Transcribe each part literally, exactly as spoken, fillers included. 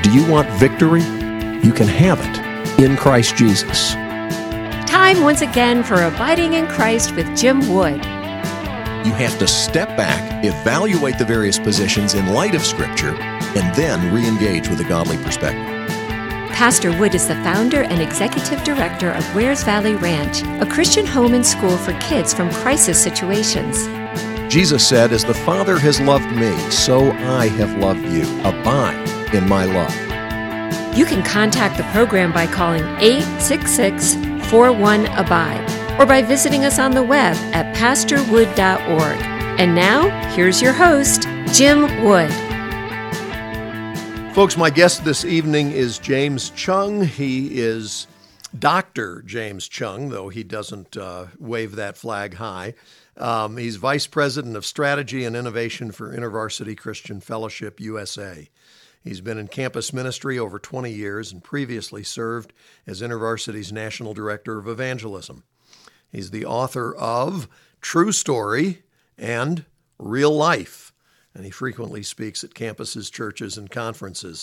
Do you want victory? You can have it in Christ Jesus. Time once again for Abiding in Christ with Jim Wood. You have to step back, evaluate the various positions in light of Scripture, and then re-engage with a godly perspective. Pastor Wood is the founder and executive director of Wares Valley Ranch, a Christian home and school for kids from crisis situations. Jesus said, "As the Father has loved me, so I have loved you. Abide in my love." You can contact the program by calling eight six six, four one, ABIDE or by visiting us on the web at pastor wood dot org. And now, here's your host, Jim Wood. Folks, my guest this evening is James Chung. He is Doctor James Chung, though he doesn't uh, wave that flag high. Um, he's Vice President of Strategy and Innovation for InterVarsity Christian Fellowship U S A. He's been in campus ministry over twenty years and previously served as InterVarsity's National Director of Evangelism. He's the author of True Story and Real Life, and he frequently speaks at campuses, churches, and conferences.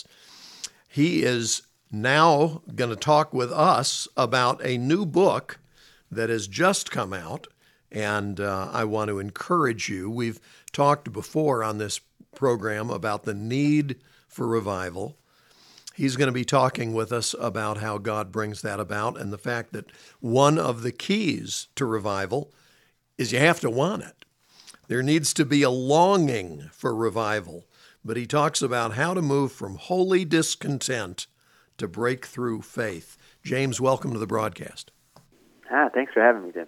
He is now going to talk with us about a new book that has just come out, and uh, I want to encourage you. We've talked before on this program about the need for revival. He's going to be talking with us about how God brings that about and the fact that one of the keys to revival is you have to want it. There needs to be a longing for revival, but he talks about how to move from holy discontent to breakthrough faith. James, welcome to the broadcast. Ah, thanks for having me, Jim.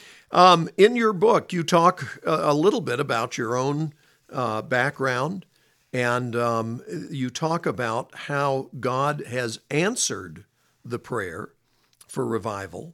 Um, in your book, you talk a, a little bit about your own uh, background, and um, you talk about how God has answered the prayer for revival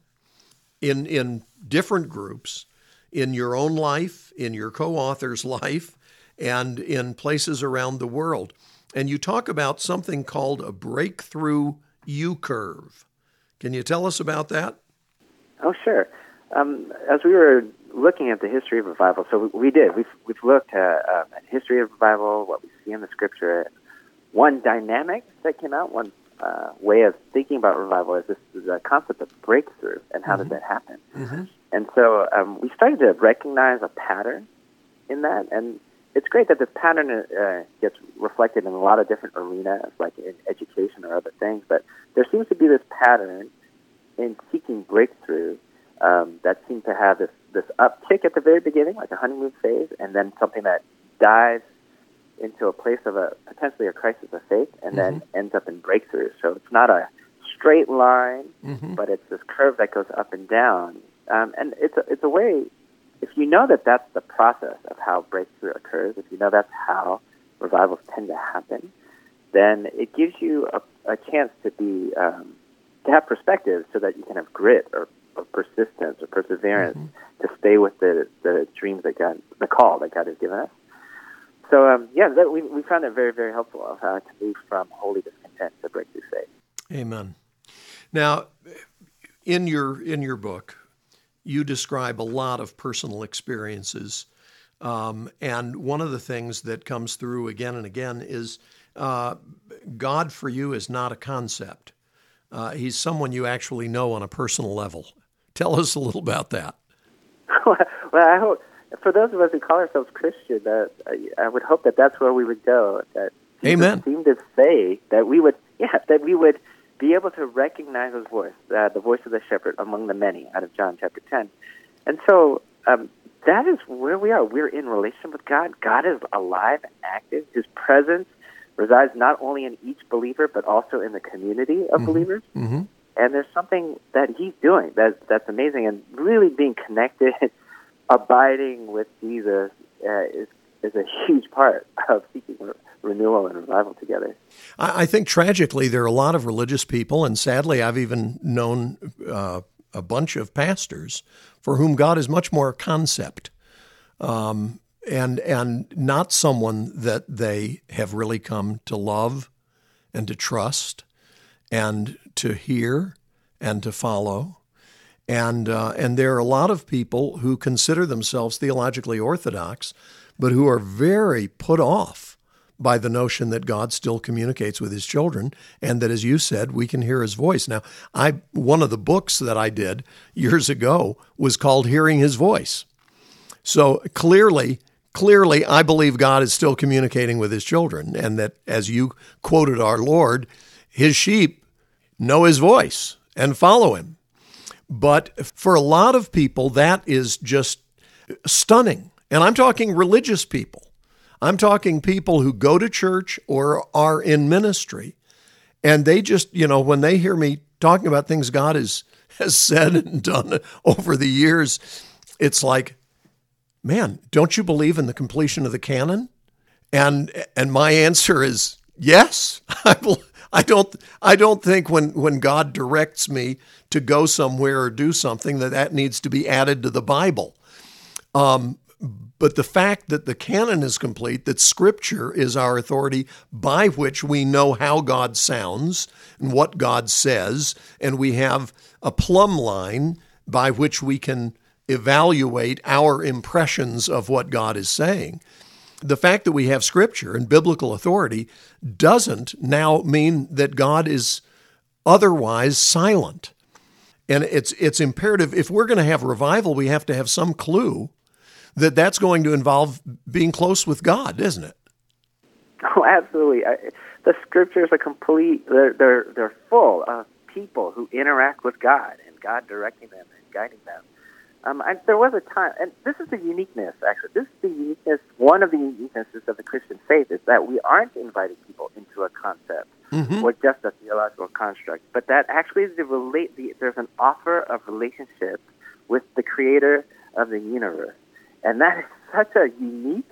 in in different groups, in your own life, in your co-author's life, and in places around the world. And you talk about something called a breakthrough U-curve. Can you tell us about that? Oh, sure. Um, as we were looking at the history of revival, so we, we did. We've, we've looked at, um, at history of revival, what we see in the Scripture. One dynamic that came out, one uh, way of thinking about revival is this is a concept of breakthrough, and how mm-hmm. does that happen? Mm-hmm. And so um, we started to recognize a pattern in that, and it's great that this pattern uh, gets reflected in a lot of different arenas, like in education or other things, but there seems to be this pattern in seeking breakthrough um, that seems to have this, this uptick at the very beginning, like a honeymoon phase, and then something that dives into a place of a potentially a crisis of faith, and mm-hmm. then ends up in breakthrough. So it's not a straight line, mm-hmm. but it's this curve that goes up and down. Um, and it's a, it's a way, if you know that that's the process of how breakthrough occurs, if you know that's how revivals tend to happen, then it gives you a, a chance to be um, to have perspective, so that you can have grit or, or persistence or perseverance mm-hmm. to stay with the, the dreams that God, the call that God has given us. So um, yeah, that, we we found it very, very helpful of how to move from holy discontent to breakthrough faith. Amen. Now, in your in your book, you describe a lot of personal experiences, um, and one of the things that comes through again and again is uh, God for you is not a concept. Uh, he's someone you actually know on a personal level. Tell us a little about that. Well, I hope for those of us who call ourselves Christian, that uh, I would hope that that's where we would go. That Jesus Amen. Seemed to say that we would, yeah, that we would be able to recognize His voice, uh, the voice of the shepherd among the many, out of John chapter ten. And so um, that is where we are. We're in relation with God. God is alive and active. His presence resides not only in each believer, but also in the community of mm-hmm. believers. Mm-hmm. And there's something that He's doing that that's amazing, and really being connected, abiding with Jesus uh, is is a huge part of seeking re- renewal and revival together. I, I think tragically there are a lot of religious people, and sadly I've even known uh, a bunch of pastors for whom God is much more a concept, um, and and not someone that they have really come to love and to trust and to hear and to follow. And uh, and there are a lot of people who consider themselves theologically orthodox, but who are very put off by the notion that God still communicates with his children, and that, as you said, we can hear his voice. Now, I one of the books that I did years ago was called Hearing His Voice. So clearly, clearly, I believe God is still communicating with his children, and that, as you quoted our Lord, his sheep know his voice and follow him. But for a lot of people, that is just stunning. And I'm talking religious people. I'm talking people who go to church or are in ministry, and they just, you know, when they hear me talking about things God has, has said and done over the years, it's like, man, don't you believe in the completion of the canon? And and my answer is yes. I I don't I don't think when, when God directs me to go somewhere or do something that that needs to be added to the Bible. Um, but the fact that the canon is complete, that Scripture is our authority by which we know how God sounds and what God says, and we have a plumb line by which we can evaluate our impressions of what God is saying. The fact that we have Scripture and biblical authority doesn't now mean that God is otherwise silent. And it's it's imperative, if we're going to have revival, we have to have some clue that that's going to involve being close with God, isn't it? Oh, absolutely. I, the Scriptures are complete. They're, they're, they're full of people who interact with God and God directing them and guiding them. Um, I, there was a time, and this is the uniqueness, actually. This is the uniqueness, one of the uniquenesses of the Christian faith, is that we aren't inviting people into a concept mm-hmm. or just a theological construct, but that actually the relate, the, there's an offer of relationship with the creator of the universe. And that is such a unique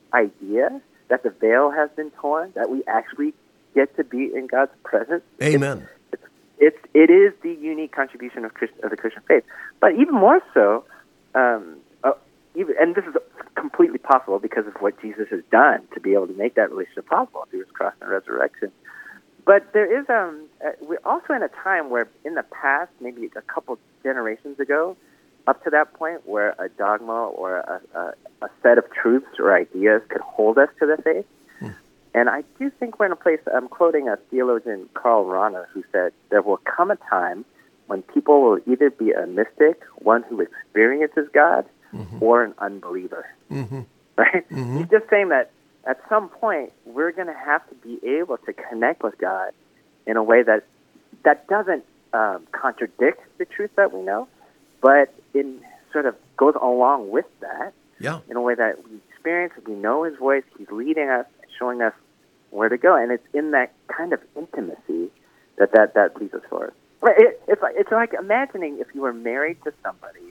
idea, that the veil has been torn, that we actually get to be in God's presence. Amen. It's, it's, it's, it is the unique contribution of, Christ, of the Christian faith. But even more so, um, uh, even, and this is completely possible because of what Jesus has done to be able to make that relationship possible through his cross and resurrection. But there is, um, uh, we're also in a time where in the past, maybe a couple generations ago, up to that point where a dogma or a, a, a set of truths or ideas could hold us to the faith. Hmm. And I do think we're in a place, I'm quoting a theologian, Karl Rahner, who said, there will come a time when people will either be a mystic, one who experiences God, mm-hmm. or an unbeliever. Mm-hmm. Right? Mm-hmm. He's just saying that at some point we're going to have to be able to connect with God in a way that that doesn't um, contradict the truth that we know, but it sort of goes along with that yeah. in a way that we experience, we know his voice, he's leading us, showing us where to go. And it's in that kind of intimacy that that, that leads us forward. Right? It, it's, like, it's like imagining if you were married to somebody,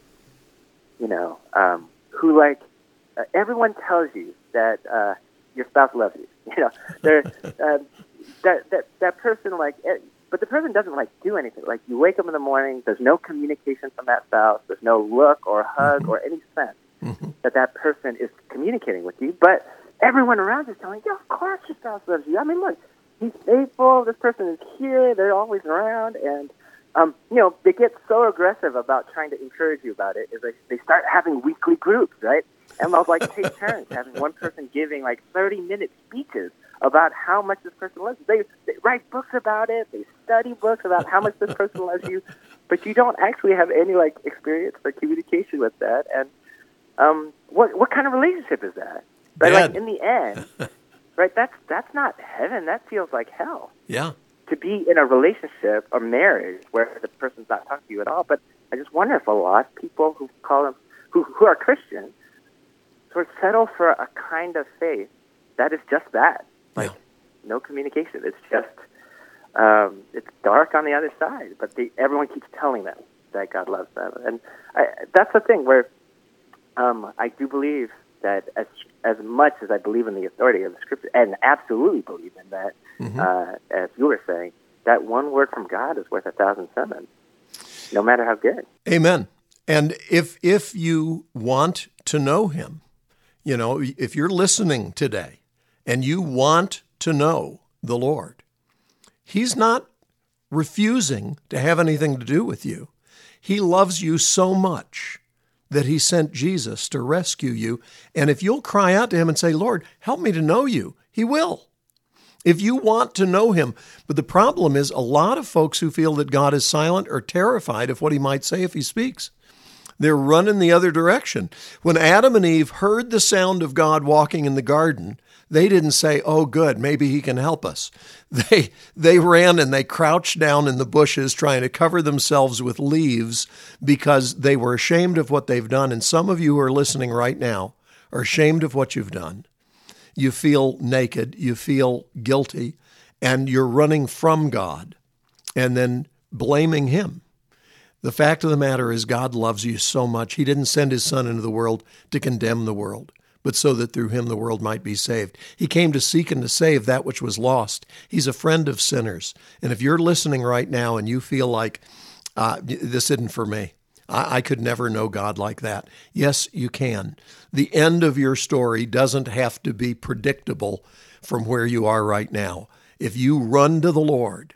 you know, um, who like, uh, everyone tells you that uh, your spouse loves you. You know, they're, uh, that, that, that person like... It, But the person doesn't, like, do anything. Like, you wake up in the morning, there's no communication from that spouse, there's no look or hug mm-hmm. or any sense mm-hmm. that that person is communicating with you. But everyone around you is telling you, yeah, of course your spouse loves you. I mean, look, he's faithful, this person is here, they're always around. And, um, you know, they get so aggressive about trying to encourage you about it is they, they start having weekly groups, right? And they'll, like, take turns having one person giving, like, thirty-minute speeches about how much this person loves you. They, they write books about it. They study books about how much this person loves you. But you don't actually have any, like, experience or communication with that. And um, what what kind of relationship is that? Right? Like, in the end, right, that's that's not heaven. That feels like hell. Yeah. To be in a relationship or marriage where the person's not talking to you at all. But I just wonder if a lot of people who call them, who, who are Christians, sort of settle for a kind of faith that is just that. Like, yeah. no communication. It's just, um, it's dark on the other side. But the, everyone keeps telling them that God loves them. And I, that's the thing where um, I do believe that as as much as I believe in the authority of the Scripture, and absolutely believe in that, mm-hmm. uh, as you were saying, that one word from God is worth a thousand sermons, no matter how good. Amen. And if if you want to know him, you know, if you're listening today, and you want to know the Lord, he's not refusing to have anything to do with you. He loves you so much that he sent Jesus to rescue you. And if you'll cry out to him and say, Lord, help me to know you, He will. If you want to know him. But the problem is a lot of folks who feel that God is silent are terrified of what he might say if he speaks. They're running the other direction. When Adam and Eve heard the sound of God walking in the garden, they didn't say, oh, good, maybe he can help us. They they ran and they crouched down in the bushes trying to cover themselves with leaves because they were ashamed of what they've done. And some of you who are listening right now are ashamed of what you've done. You feel naked, you feel guilty, and you're running from God and then blaming him. The fact of the matter is God loves you so much. He didn't send his son into the world to condemn the world, but so that through him the world might be saved. He came to seek and to save that which was lost. He's a friend of sinners. And if you're listening right now and you feel like, uh, this isn't for me, I, I could never know God like that. Yes, you can. The end of your story doesn't have to be predictable from where you are right now. If you run to the Lord,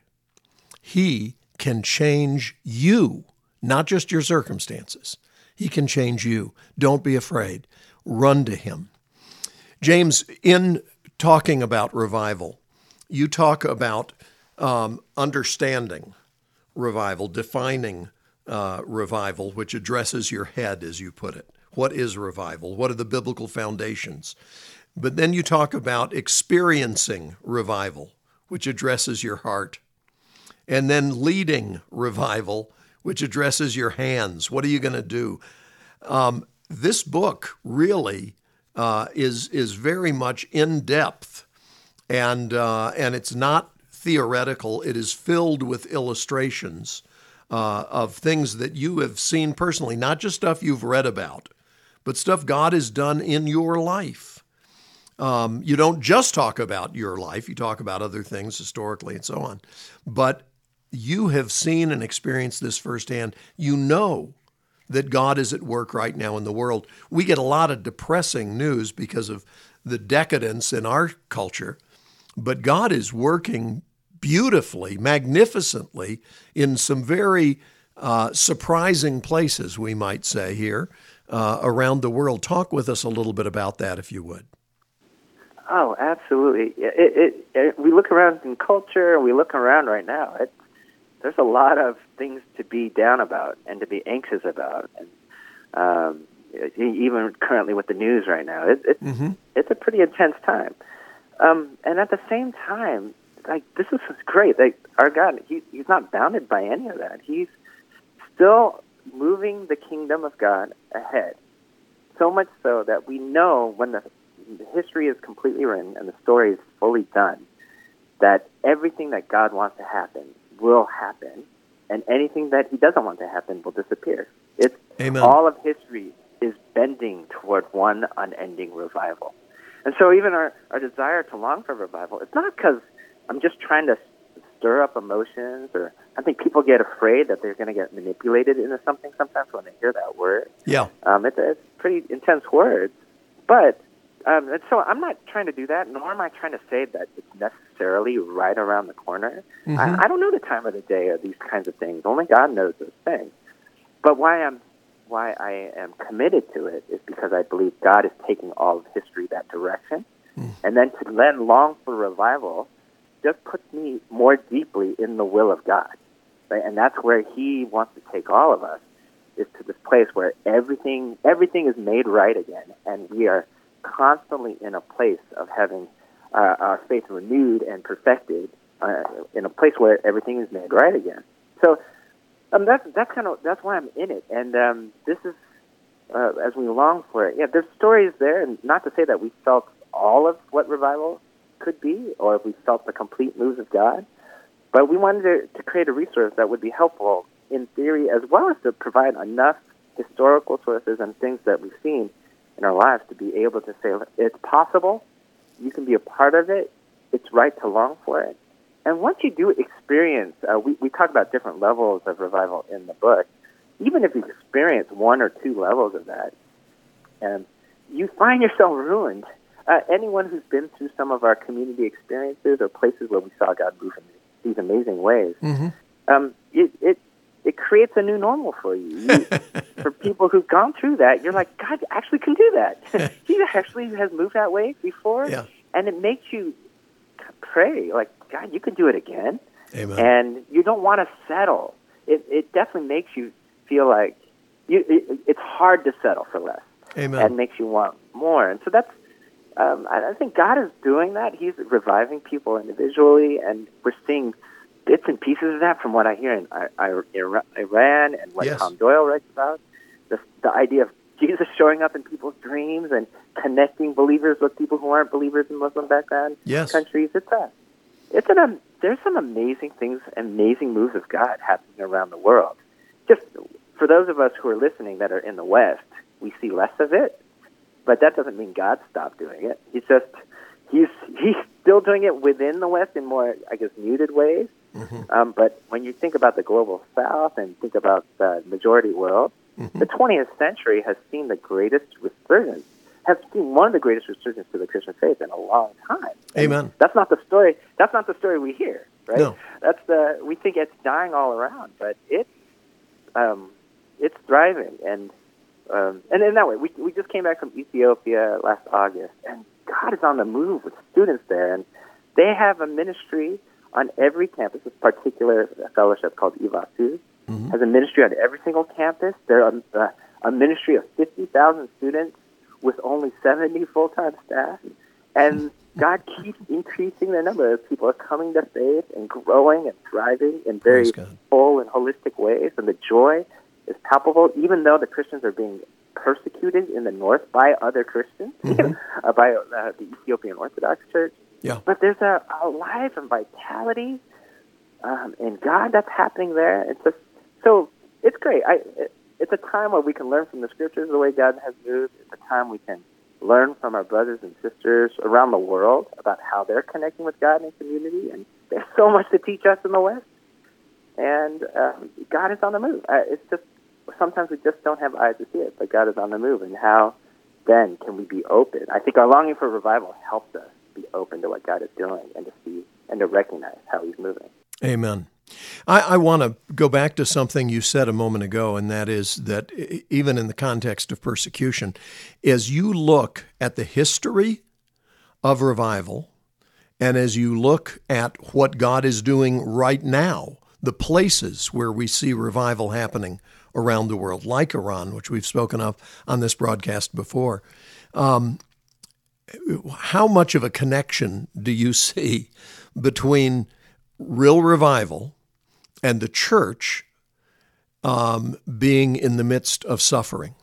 he can change you. Not just your circumstances. He can change you. Don't be afraid. Run to him. James, in talking about revival, you talk about um, understanding revival, defining uh, revival, which addresses your head, as you put it. What is revival? What are the biblical foundations? But then you talk about experiencing revival, which addresses your heart. And then leading revival, which addresses your hands. What are you going to do? Um, this book really uh, is is very much in depth, and uh, and it's not theoretical. It is filled with illustrations uh, of things that you have seen personally, not just stuff you've read about, but stuff God has done in your life. Um, you don't just talk about your life; you talk about other things historically and so on, but you have seen and experienced this firsthand. You know that God is at work right now in the world. We get a lot of depressing news because of the decadence in our culture, but God is working beautifully, magnificently in some very uh, surprising places, we might say, here uh, around the world. Talk with us a little bit about that, if you would. Oh, absolutely. It, it, it, we look around in culture, we look around right now. It, There's a lot of things to be down about and to be anxious about, and um, even currently with the news right now, it, it's mm-hmm. it's a pretty intense time. Um, and at the same time, like this is great. Like our God, he, he's not bounded by any of that. He's still moving the kingdom of God ahead, so much so that we know when the, the history is completely written and the story is fully done, that everything that God wants to happen will happen, and anything that he doesn't want to happen will disappear. It's Amen. All of history is bending toward one unending revival. And so even our, our desire to long for revival, it's not because I'm just trying to stir up emotions, or I think people get afraid that they're going to get manipulated into something sometimes when they hear that word. Yeah. Um, it's, it's pretty intense words, but Um, and so I'm not trying to do that, nor am I trying to say that it's necessarily right around the corner. Mm-hmm. I, I don't know the time of the day or these kinds of things. Only God knows those things. But why I'm why I am committed to it is because I believe God is taking all of history that direction. Mm. And then to then long for revival just puts me more deeply in the will of God. Right? And that's where he wants to take all of us, is to this place where everything everything is made right again, and we are constantly in a place of having uh, our faith renewed and perfected, uh, in a place where everything is made right again. So um, that's that's kind of that's why I'm in it, and um, this is uh, as we long for it. Yeah, there's stories there, and not to say that we felt all of what revival could be, or if we felt the complete moves of God, but we wanted to, to create a resource that would be helpful in theory, as well as to provide enough historical sources and things that we've seen in our lives to be able to say, it's possible, you can be a part of it, it's right to long for it. And once you do experience, uh, we, we talk about different levels of revival in the book, even if you experience one or two levels of that, and you find yourself ruined. Uh, anyone who's been through some of our community experiences or places where we saw God move in these amazing ways, mm-hmm. um, it, it it creates a new normal for you. you. For people who've gone through that, you're like, God actually can do that. He actually has moved that way before. Yeah. and it makes you pray, like, God, you can do it again. Amen. And you don't want to settle. It, it definitely makes you feel like you, it, it's hard to settle for less. Amen. And makes you want more. And so that's, um, I, I think God is doing that. He's reviving people individually, and we're seeing bits and pieces of that from what I hear in I, I, Iran and what yes. Tom Doyle writes about. The, the idea of Jesus showing up in people's dreams and connecting believers with people who aren't believers in Muslim background yes. countries. It's a, it's an, um, there's some amazing things, amazing moves of God happening around the world. Just for those of us who are listening that are in the West, we see less of it, but that doesn't mean God stopped doing it. He's just, he's he's still doing it within the West in more, I guess, muted ways. Mm-hmm. Um, but when you think about the global South and think about the majority world, mm-hmm. the twentieth century has seen the greatest resurgence, has seen one of the greatest resurgences to the Christian faith in a long time. Amen. And that's not the story. That's not the story we hear, right? No. That's the we think it's dying all around, but it's um, it's thriving, and um, and in that way, we we just came back from Ethiopia last August, and God is on the move with students there, and they have a ministry on every campus. This particular fellowship called Ivasu mm-hmm. has a ministry on every single campus. They're a, a, a ministry of fifty thousand students with only seventy full-time staff, and God keeps increasing the number of people are coming to faith and growing and thriving in very full and holistic ways, and the joy is palpable, even though the Christians are being persecuted in the north by other Christians, mm-hmm. uh, by uh, the Ethiopian Orthodox Church. Yeah. But there's a, a life and vitality um, in God that's happening there. It's just, so it's great. I, it, it's a time where we can learn from the Scriptures the way God has moved. It's a time we can learn from our brothers and sisters around the world about how they're connecting with God in community. And there's so much to teach us in the West. And um, God is on the move. Uh, it's just, sometimes we just don't have eyes to see it, but God is on the move. And how then can we be open? I think our longing for revival helps us be open to what God is doing and to see and to recognize how he's moving. Amen. I, I want to go back to something you said a moment ago, and that is that even in the context of persecution, as you look at the history of revival and as you look at what God is doing right now, the places where we see revival happening around the world, like Iran, which we've spoken of on this broadcast before, um, how much of a connection do you see between real revival and the church um, being in the midst of suffering?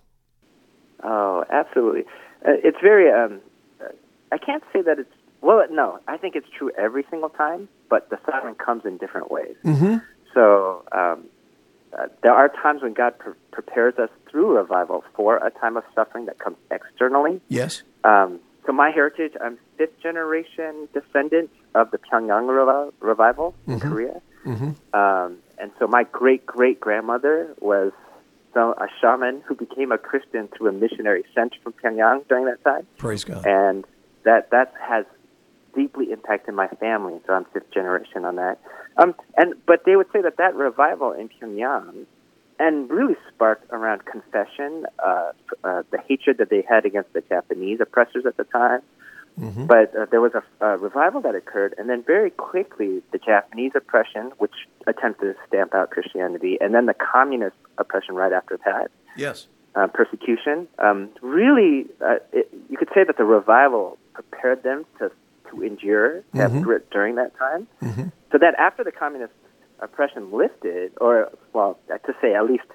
Oh, absolutely. Uh, it's very, um, I can't say that it's, well, no, I think it's true every single time, but the suffering comes in different ways. Mm-hmm. So um, uh, there are times when God pre- prepares us through revival for a time of suffering that comes externally. Yes. Um, so my heritage, I'm fifth generation descendant of the Pyongyang Revi- revival in mm-hmm. Korea. Mm-hmm. Um, and so my great-great-grandmother was so a shaman who became a Christian through a missionary sent from Pyongyang during that time. Praise God. And that that has deeply impacted my family, so I'm fifth generation on that. Um, and but they would say that that revival in Pyongyang and really sparked around confession, uh, uh, the hatred that they had against the Japanese oppressors at the time. Mm-hmm. But uh, there was a, a revival that occurred, and then very quickly the Japanese oppression, which attempted to stamp out Christianity, and then the communist oppression right after that. Yes. Uh, persecution. Um, really, uh, it, you could say that the revival prepared them to, to endure, to have grit during that time. Mm-hmm. So that after the communist oppression lifted, or, well, to say at least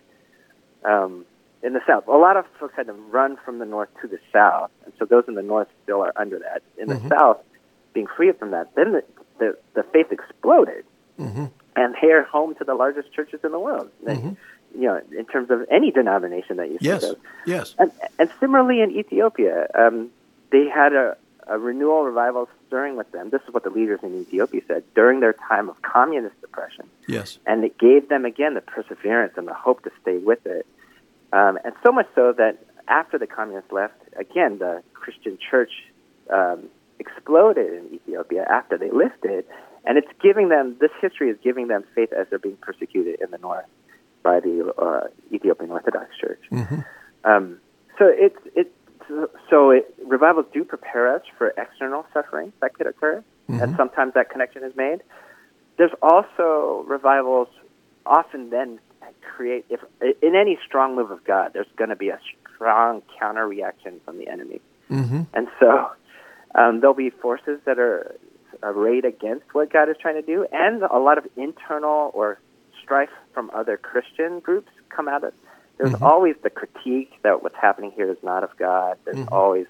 um, in the South, a lot of folks had to run from the North to the South, and so those in the North still are under that. In mm-hmm. the South, being freed from that, then the, the, the faith exploded, mm-hmm. and they are home to the largest churches in the world. Mm-hmm. You know, in terms of any denomination that you yes. speak of. Yes. And, and similarly in Ethiopia, um, they had a, a renewal revival stirring with them. This is what the leaders in Ethiopia said during their time of communist oppression. Yes. And it gave them, again, the perseverance and the hope to stay with it. Um, and so much so that after the communists left, again, the Christian church um, exploded in Ethiopia after they lifted. And it's giving them, this history is giving them faith as they're being persecuted in the North by the uh, Ethiopian Orthodox Church. Mm-hmm. Um, so it's it's so, so it, revivals do prepare us for external suffering that could occur, mm-hmm. and sometimes that connection is made. There's also revivals often then create, if in any strong move of God, there's going to be a strong counter reaction from the enemy. Mm-hmm. And so um, there'll be forces that are arrayed against what God is trying to do, and a lot of internal or strife from other Christian groups come out of it. There's mm-hmm. always the critique that what's happening here is not of God. There's mm-hmm. always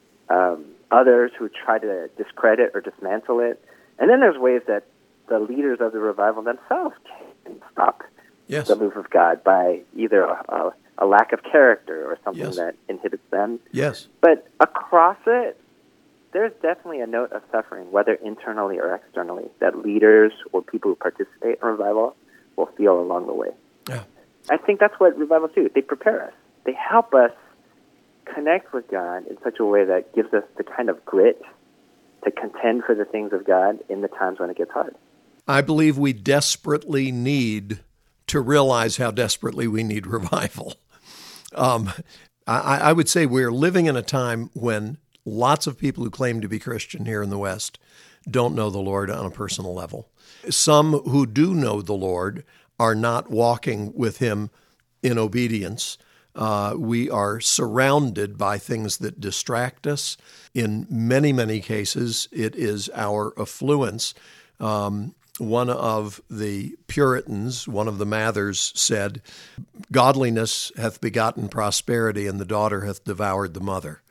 um, others who try to discredit or dismantle it. And then there's ways that the leaders of the revival themselves can stop yes. the move of God by either a, a, a lack of character or something yes. that inhibits them. Yes. But across it, there's definitely a note of suffering, whether internally or externally, that leaders or people who participate in revival will feel along the way. Yeah. I think that's what revivals do. They prepare us. They help us connect with God in such a way that gives us the kind of grit to contend for the things of God in the times when it gets hard. I believe we desperately need to realize how desperately we need revival. Um, I, I would say we're living in a time when lots of people who claim to be Christian here in the West don't know the Lord on a personal level. Some who do know the Lord are not walking with Him in obedience. Uh, we are surrounded by things that distract us. In many, many cases, it is our affluence. Um, one of the Puritans, one of the Mathers, said, "Godliness hath begotten prosperity, and the daughter hath devoured the mother."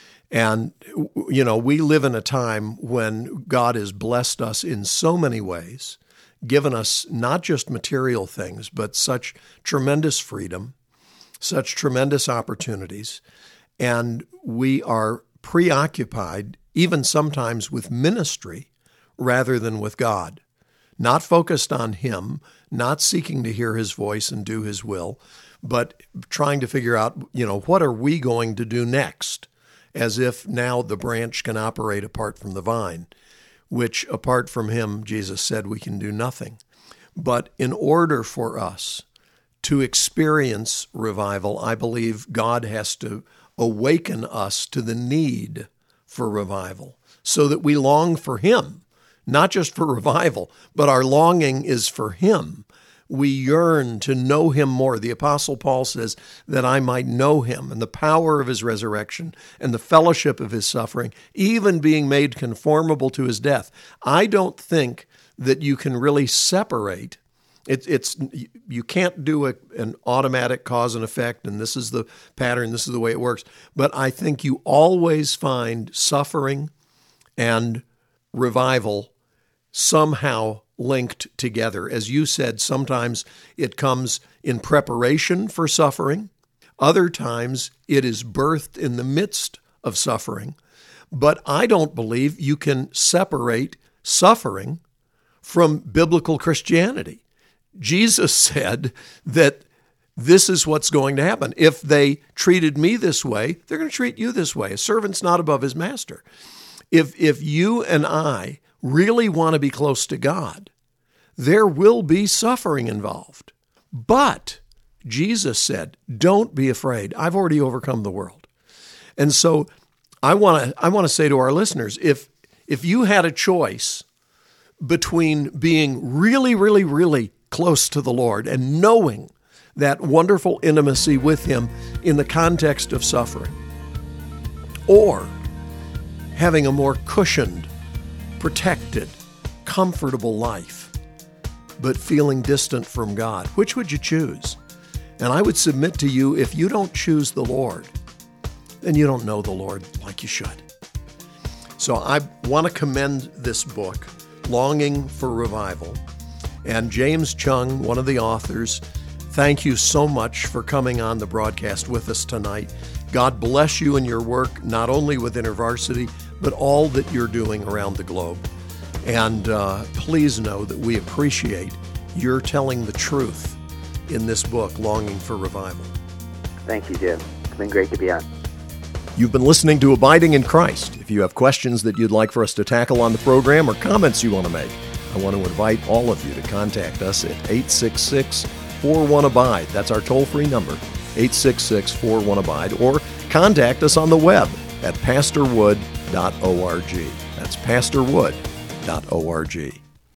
And, you know, we live in a time when God has blessed us in so many ways, given us not just material things, but such tremendous freedom, such tremendous opportunities, and we are preoccupied, even sometimes with ministry, rather than with God. Not focused on Him, not seeking to hear His voice and do His will, but trying to figure out, you know, what are we going to do next? As if now the branch can operate apart from the vine, which apart from Him, Jesus said, we can do nothing. But in order for us to experience revival, I believe God has to awaken us to the need for revival so that we long for Him, not just for revival, but our longing is for Him. We yearn to know Him more. The Apostle Paul says that I might know Him and the power of His resurrection and the fellowship of His suffering, even being made conformable to His death. I don't think that you can really separate. It, it's you can't do a, an automatic cause and effect, and this is the pattern, this is the way it works. But I think you always find suffering and revival somehow linked together. As you said, sometimes it comes in preparation for suffering. Other times it is birthed in the midst of suffering. But I don't believe you can separate suffering from biblical Christianity. Jesus said that this is what's going to happen. If they treated me this way, they're going to treat you this way. A servant's not above his master. If, if you and I really want to be close to God, there will be suffering involved. But Jesus said, don't be afraid. I've already overcome the world. And so I want to I want to say to our listeners, if if you had a choice between being really, really, really close to the Lord and knowing that wonderful intimacy with Him in the context of suffering, or having a more cushioned, protected, comfortable life, but feeling distant from God, which would you choose? And I would submit to you, if you don't choose the Lord, then you don't know the Lord like you should. So I want to commend this book, Longing for Revival. And James Chung, one of the authors, thank you so much for coming on the broadcast with us tonight. God bless you in your work, not only with InterVarsity, but all that you're doing around the globe. And uh, please know that we appreciate your telling the truth in this book, Longing for Revival. Thank you, Jim. It's been great to be on. You've been listening to Abiding in Christ. If you have questions that you'd like for us to tackle on the program or comments you want to make, I want to invite all of you to contact us at eight six six, four one, ABIDE. That's our toll-free number, eight six six, four one, ABIDE. Or contact us on the web at pastor wood dot org. That's pastor wood dot org.